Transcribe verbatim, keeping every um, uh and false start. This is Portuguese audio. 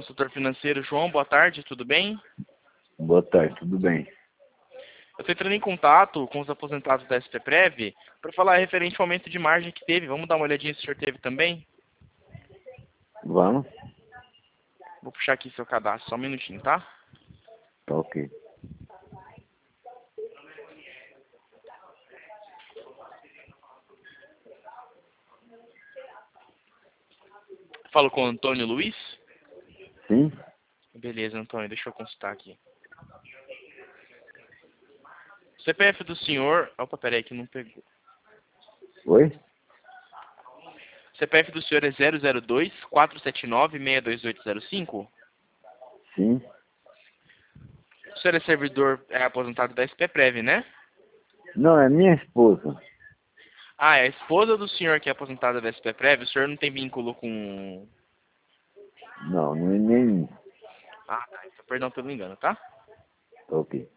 consultor financeiro. João, boa tarde, tudo bem? Boa tarde, tudo bem? Eu estou entrando em contato com os aposentados da SPPrev para falar referente ao aumento de margem que teve. Vamos dar uma olhadinha se o senhor teve também? Vamos? Vou puxar aqui seu cadastro, só um minutinho, tá? Tá ok. Falo com o Antônio Luiz? Sim? Beleza, Antônio, deixa eu consultar aqui. C P F do senhor... Opa, peraí que não pegou. Oi? C P F do senhor é zero zero dois, quatro sete nove, seis dois oito zero cinco? Sim? O senhor é servidor, é aposentado da SPPrev, né? Não, é minha esposa. Ah, é a esposa do senhor que é aposentada da SPPrev. O senhor não tem vínculo com... Não, não é nem... Ah, tá. Então, perdão pelo engano, tá? Tá ok.